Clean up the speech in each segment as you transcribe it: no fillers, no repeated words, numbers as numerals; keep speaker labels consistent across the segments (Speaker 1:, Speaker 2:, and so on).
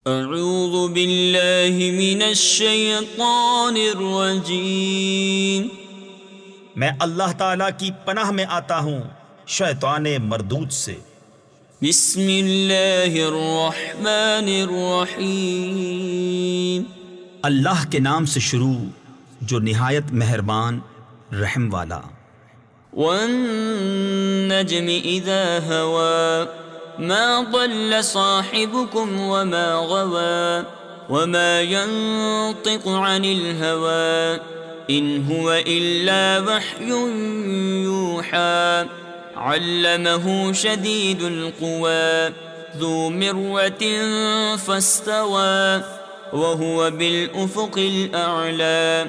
Speaker 1: اعوذ باللہ من الشیطان الرجیم۔
Speaker 2: میں اللہ تعالیٰ کی پناہ میں آتا ہوں شیطان مردود سے۔
Speaker 1: بسم اللہ الرحمن الرحیم۔
Speaker 2: اللہ کے نام سے شروع جو نہایت مہربان رحم والا۔
Speaker 1: والنجم اذا ہوا ما ضل صاحبكم وما غوى وما ينطق عن الهوى إن هو إلا وحي يوحى علمه شديد القوى ذو مرة فاستوى وهو بالأفق الأعلى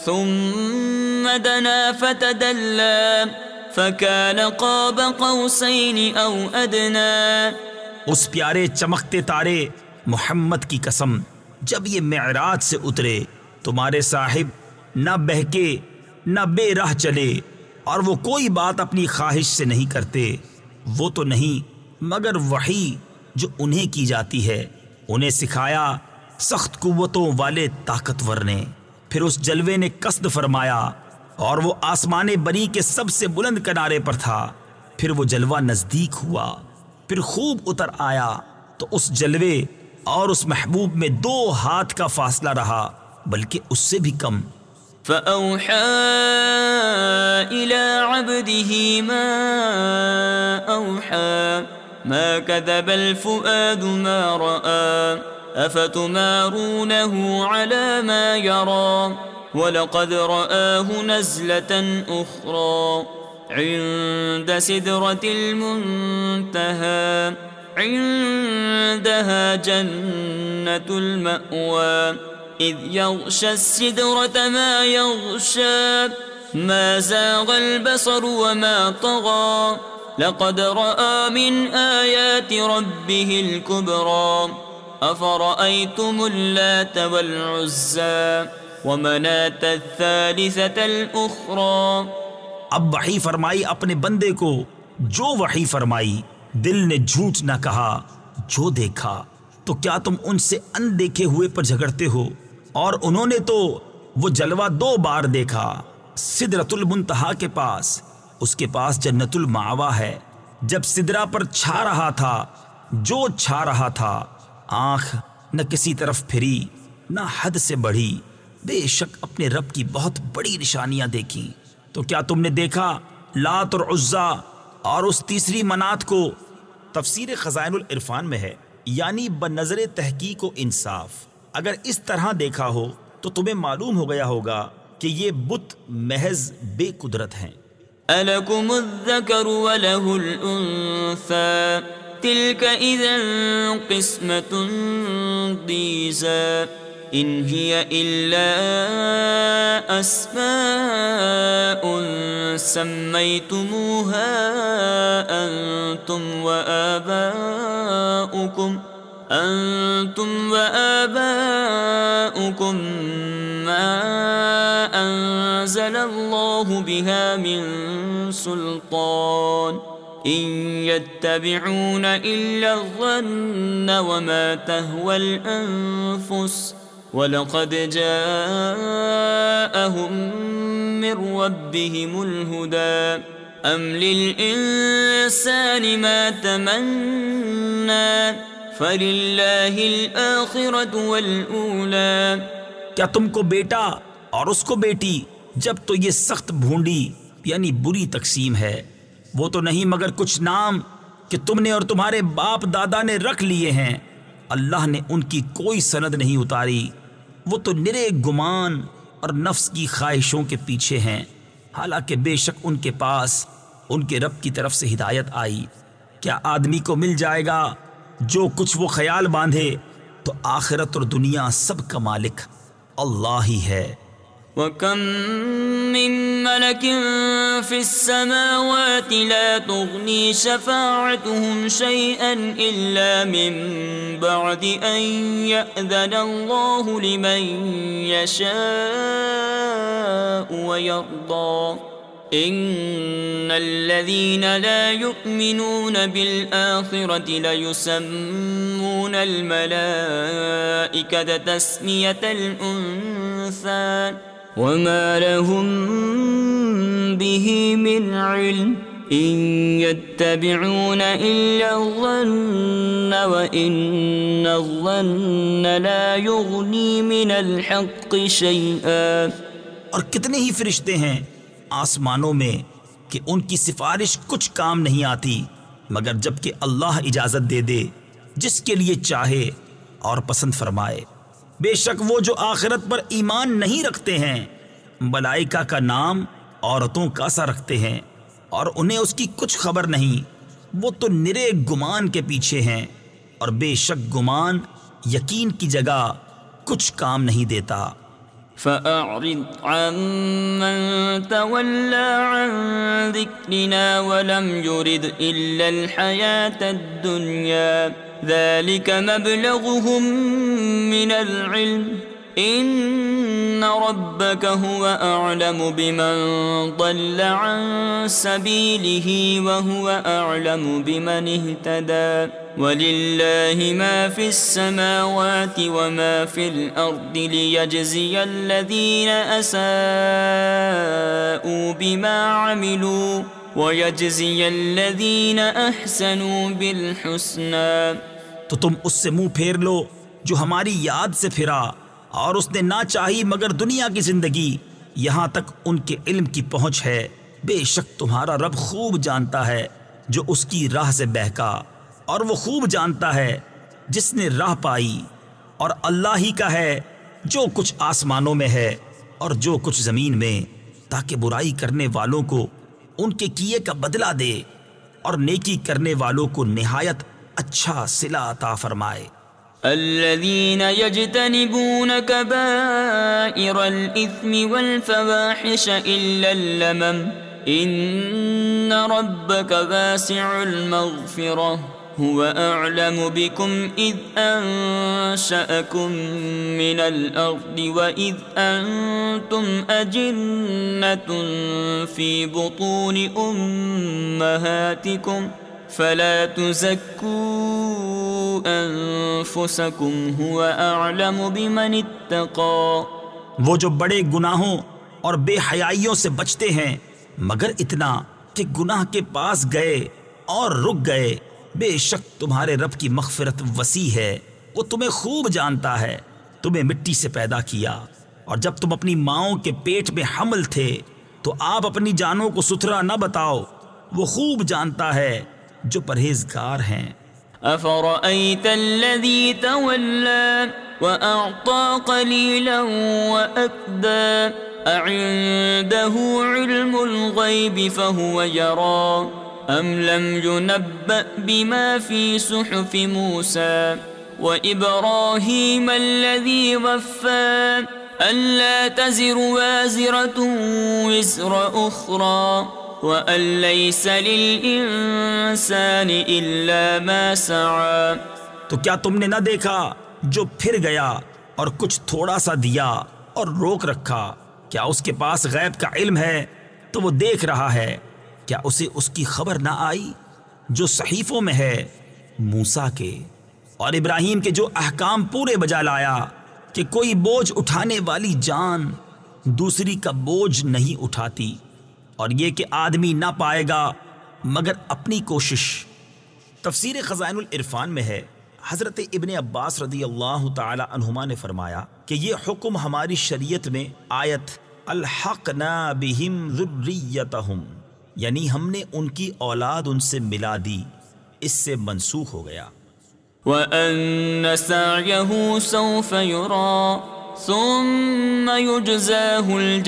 Speaker 1: ثم دنا فتدلى فَكَانَ قَابَ قَوْسَيْنِ أَوْ أَدْنَى۔
Speaker 2: اس پیارے چمکتے تارے محمد کی قسم، جب یہ معراج سے اترے تمہارے صاحب نہ بہکے نہ بے راہ چلے، اور وہ کوئی بات اپنی خواہش سے نہیں کرتے، وہ تو نہیں مگر وحی جو انہیں کی جاتی ہے۔ انہیں سکھایا سخت قوتوں والے طاقتور نے، پھر اس جلوے نے قصد فرمایا اور وہ آسمان بری کے سب سے بلند کنارے پر تھا۔ پھر وہ جلوہ نزدیک ہوا، پھر خوب اتر آیا تو اس جلوے اور اس محبوب میں 2 ہاتھ کا فاصلہ رہا، بلکہ اس سے بھی کم۔
Speaker 1: فَأَوْحَى إِلَىٰ عَبْدِهِ مَا أَوْحَىٰ مَا كَذَبَ الْفُؤَادُ مَا رَأَىٰ أَفَتُمَارُونَهُ عَلَىٰ مَا يَرَىٰ وَلَقَدْ رَآهُ نَزْلَةً أُخْرَىٰ عِندَ سِدْرَةِ الْمُنتَهَىٰ عِندَهَا جَنَّةُ الْمَأْوَىٰ إِذْ يَغْشَى السِّدْرَةَ مَا يَغْشَىٰ مَا زَاغَ الْبَصَرُ وَمَا طَغَىٰ لَقَدْ رَآىٰ مِنْ آيَاتِ رَبِّهِ الْكُبْرَىٰ أَفَرَأَيْتُمُ اللَّاتَ وَالْعُزَّىٰ وَمَنَاةَ الثَّالِثَةَ الْأُخْرَىٰ۔
Speaker 2: اب وحی فرمائی اپنے بندے کو، جو وحی فرمائی، دل نے جھوٹ نہ کہا، جو دیکھا تو کیا تم ان سے اندیکھے ہوئے پر جھگڑتے ہو؟ اور انہوں نے تو وہ جلوہ 2 بار دیکھا، سدرۃ المنتہا کے پاس، اس کے پاس جنت المأویٰ ہے۔ جب سدرہ پر چھا رہا تھا جو چھا رہا تھا، آنکھ نہ کسی طرف پھری نہ حد سے بڑھی، بے شک اپنے رب کی بہت بڑی نشانیاں دیکھیں۔ تو کیا تم نے دیکھا لات اور عزا اور اس تیسری منات کو؟ تفسیر خزائن العرفان میں ہے، یعنی بنظر تحقیق و انصاف اگر اس طرح دیکھا ہو تو تمہیں معلوم ہو گیا ہوگا کہ یہ بت محض بے قدرت ہیں۔
Speaker 1: أَلَكُمُ الذَّكَرُ وَلَهُ الْأُنثَىٰ تِلْكَ إِذًا قِسْمَةٌ ضِیزَىٰ إِنْ هِيَ إِلَّا أَسْمَاءٌ سَمَّيْتُمُوهَا أَنْتُمْ وَآبَاؤُكُمْ مَا أَنزَلَ اللَّهُ بِهَا مِنْ سُلْطَانٍ إِنْ يَتَّبِعُونَ إِلَّا الظَّنَّ وَمَا تَهْوَى الْأَنفُسُ وَلَقَدْ جَاءَهُم مِّن رَّبِّهِمُ الْهُدَىٰ أَمْ لِلْإِنسَانِ مَا تَمَنَّىٰ فَلِلَّهِ الْآخِرَةُ وَالْأُولَىٰ۔
Speaker 2: کیا تم کو بیٹا اور اس کو بیٹی، جب تو یہ سخت بھونڈی یعنی بری تقسیم ہے۔ وہ تو نہیں مگر کچھ نام کہ تم نے اور تمہارے باپ دادا نے رکھ لیے ہیں، اللہ نے ان کی کوئی سند نہیں اتاری، وہ تو نرے گمان اور نفس کی خواہشوں کے پیچھے ہیں، حالانکہ بے شک ان کے پاس ان کے رب کی طرف سے ہدایت آئی۔ کیا آدمی کو مل جائے گا جو کچھ وہ خیال باندھے؟ تو آخرت اور دنیا سب کا مالک اللہ ہی ہے۔
Speaker 1: وَكَم مِّن مَّلَكٍ فِي السَّمَاوَاتِ لَا تُغْنِي شَفَاعَتُهُمْ شَيْئًا إِلَّا مِن بَعْدِ أَن يَأْذَنَ اللَّهُ لِمَن يَشَاءُ وَيَرْضَىٰ إن الذين لا يؤمنون بالآخرة ليسمون الملائكة تسمية الأنثى وما لهم به من علم إن يتبعون إلا الظن وإن الظن لا يغني من الحق شيئا.
Speaker 2: اور کتنے ہی فرشتے ہیں آسمانوں میں کہ ان کی سفارش کچھ کام نہیں آتی مگر جب کہ اللہ اجازت دے دے جس کے لیے چاہے اور پسند فرمائے. بے شک وہ جو آخرت پر ایمان نہیں رکھتے ہیں ملائکہ کا نام عورتوں کا سا رکھتے ہیں اور انہیں اس کی کچھ خبر نہیں. وہ تو نرے گمان کے پیچھے ہیں اور بے شک گمان یقین کی جگہ کچھ کام نہیں دیتا.
Speaker 1: فأعرض عمن تولى عن ذكرنا ولم يرد إلا الحياة الدنيا ذلك مبلغهم من العلم إن ربك هو أعلم بمن ضل عن سبيله وهو أعلم بمن اهتدى ولله ما في السماوات وما في الأرض ليجزي الذين أساءوا بما عملوا ويجزي الذين أحسنوا بالحسنى.
Speaker 2: تو تم اس سے منہ پھیر لو جو ہماری یاد سے پھرا اور اس نے نہ چاہی مگر دنیا کی زندگی یہاں تک ان کے علم کی پہنچ ہے. بے شک تمہارا رب خوب جانتا ہے جو اس کی راہ سے بہکا اور وہ خوب جانتا ہے جس نے راہ پائی. اور اللہ ہی کا ہے جو کچھ آسمانوں میں ہے اور جو کچھ زمین میں تاکہ برائی کرنے والوں کو ان کے کیے کا بدلہ دے اور نیکی کرنے والوں کو نہایت اچھا صلہ عطا فرمائے.
Speaker 1: الذين يجتنبون كبائر الإثم والفواحش إلا اللمم إن ربك واسع المغفرة هو أعلم بكم إذ أنشأكم من الأرض وإذ أنتم أجنة في بطون أمهاتكم فلا تزكوا أنفسكم هو أعلم بمن اتقى.
Speaker 2: وہ جو بڑے گناہوں اور بے حیائیوں سے بچتے ہیں مگر اتنا کہ گناہ کے پاس گئے اور رک گئے. بے شک تمہارے رب کی مغفرت وسیع ہے وہ تمہیں خوب جانتا ہے. تمہیں مٹی سے پیدا کیا اور جب تم اپنی ماؤں کے پیٹ میں حمل تھے تو آپ اپنی جانوں کو ستھرا نہ بتاؤ. وہ خوب جانتا ہے جو پرہیزگار ہیں.
Speaker 1: أفرأيت الذي تولى وأعطى قليلا وأكدى أعنده علم الغيب فهو يرى أم لم ينبأ بما في صحف موسى وإبراهيم الذي وفى ألا تزر وازرة وزر أخرى وَأَن لَّيْسَ لِلْإِنسَانِ إِلَّا مَا سَعَى.
Speaker 2: تو کیا تم نے نہ دیکھا جو پھر گیا اور کچھ تھوڑا سا دیا اور روک رکھا؟ کیا اس کے پاس غیب کا علم ہے تو وہ دیکھ رہا ہے؟ کیا اسے اس کی خبر نہ آئی جو صحیفوں میں ہے موسیٰ کے اور ابراہیم کے جو احکام پورے بجا لایا کہ کوئی بوجھ اٹھانے والی جان دوسری کا بوجھ نہیں اٹھاتی اور یہ کہ آدمی نہ پائے گا مگر اپنی کوشش. تفسیر خزائن العرفان میں ہے حضرت ابن عباس رضی اللہ تعالی عنہما نے فرمایا کہ یہ حکم ہماری شریعت میں آیت الحقنا بہم ذریتہم یعنی ہم نے ان کی اولاد ان سے ملا دی اس سے منسوخ ہو گیا.
Speaker 1: وَأَنَّ سَعْيَهُ سَوْفَ يُرَى ثم يجزاه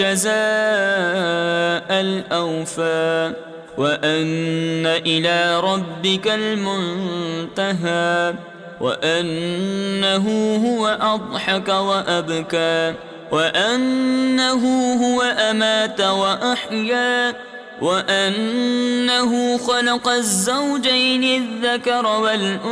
Speaker 1: الجزاء الأوفى وأن إلى ربك المنتهى وأنه هو أضحك وأبكى وأنه هو أمات وأحيا وأنه خلق الزوجين الذكر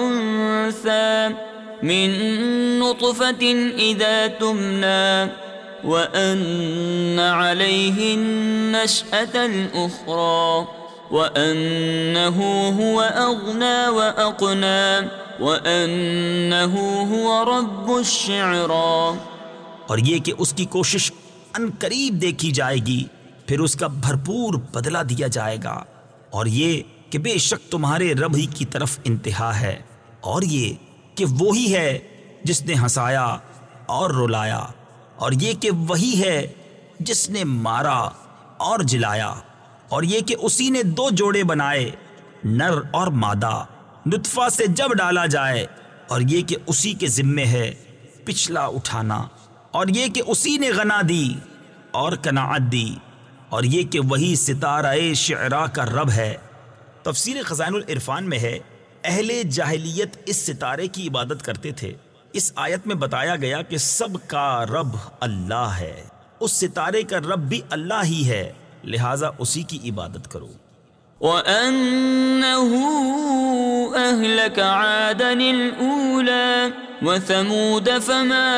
Speaker 1: والأنثى من نطفة إذا تمنى وأن عليه النشأة الأخرى وأنه هو أغنى وأقنى وأنه هو رب الشعرى.
Speaker 2: اور یہ کہ اس کی کوشش ان قریب دیکھی جائے گی، پھر اس کا بھرپور بدلہ دیا جائے گا، اور یہ کہ بے شک تمہارے رب ہی کی طرف انتہا ہے، اور یہ کہ وہی ہے جس نے ہنسایا اور رلایا، اور یہ کہ وہی ہے جس نے مارا اور جلایا، اور یہ کہ اسی نے دو جوڑے بنائے، نر اور مادہ، نطفہ سے جب ڈالا جائے، اور یہ کہ اسی کے ذمے ہے پچھلا اٹھانا، اور یہ کہ اسی نے غنا دی اور قناعت دی، اور یہ کہ وہی ستارہ شعراء کا رب ہے. تفسیر خزائن العرفان میں ہے اہل جاہلیت اس ستارے کی عبادت کرتے تھے. اس آیت میں بتایا گیا کہ سب کا رب اللہ ہے، اس ستارے کا رب بھی اللہ ہی ہے، لہٰذا اسی کی عبادت کرو.
Speaker 1: وَأَنَّهُ أَهْلَكَ عَادًا الْأُولَى وَثَمُودَ فَمَا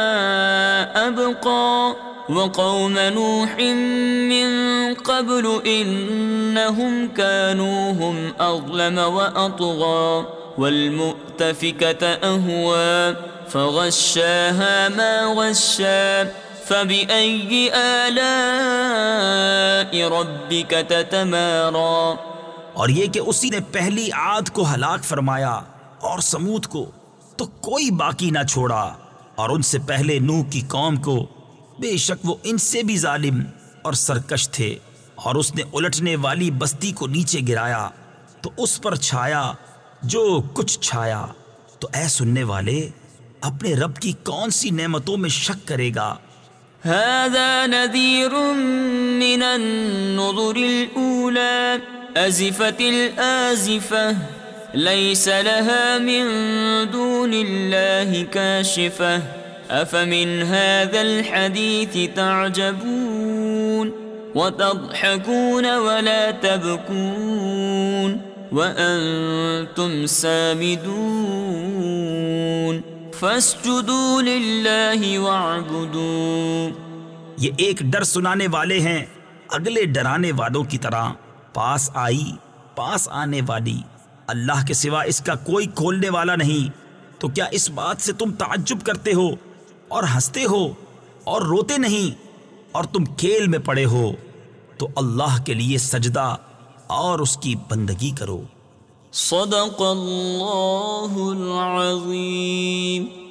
Speaker 1: أَبْقَى وَقَوْمَ نُوحٍ مِّن قَبْلُ إِنَّهُمْ كَانُوا هُمْ أَظْلَمَ وَأَطْغَى وَالْمُؤْتَفِكَةَ أَهْوَى فَغَشَّاهَا مَا غَشَّى فَبِأَيِّ آلَاءِ رَبِّكَ تَتَمَارَى.
Speaker 2: اور یہ کہ اسی نے پہلی عاد کو ہلاک فرمایا اور سمود کو تو کوئی باقی نہ چھوڑا، اور ان سے پہلے نوح کی قوم کو، بے شک وہ ان سے بھی ظالم اور سرکش تھے، اور اس نے الٹنے والی بستی کو نیچے گرایا تو اس پر چھایا جو کچھ چھایا. تو اے سننے والے، اپنے رب کی کون سی نعمتوں میں شک کرے گا؟
Speaker 1: هذا نذير من النذر الأولى أزفت الآزفة ليس لها من دون الله كاشفة أفمن هذا الحديث تعجبون وتضحكون ولا تبكون وأنتم سامدون فاسجدوا للہ واعبدوا.
Speaker 2: یہ ایک ڈر سنانے والے ہیں اگلے ڈرانے والوں کی طرح. پاس آنے والی اللہ کے سوا اس کا کوئی کھولنے والا نہیں. تو کیا اس بات سے تم تعجب کرتے ہو اور ہنستے ہو اور روتے نہیں، اور تم کھیل میں پڑے ہو؟ تو اللہ کے لیے سجدہ اور اس کی بندگی کرو.
Speaker 1: صدق اللہ العظیم.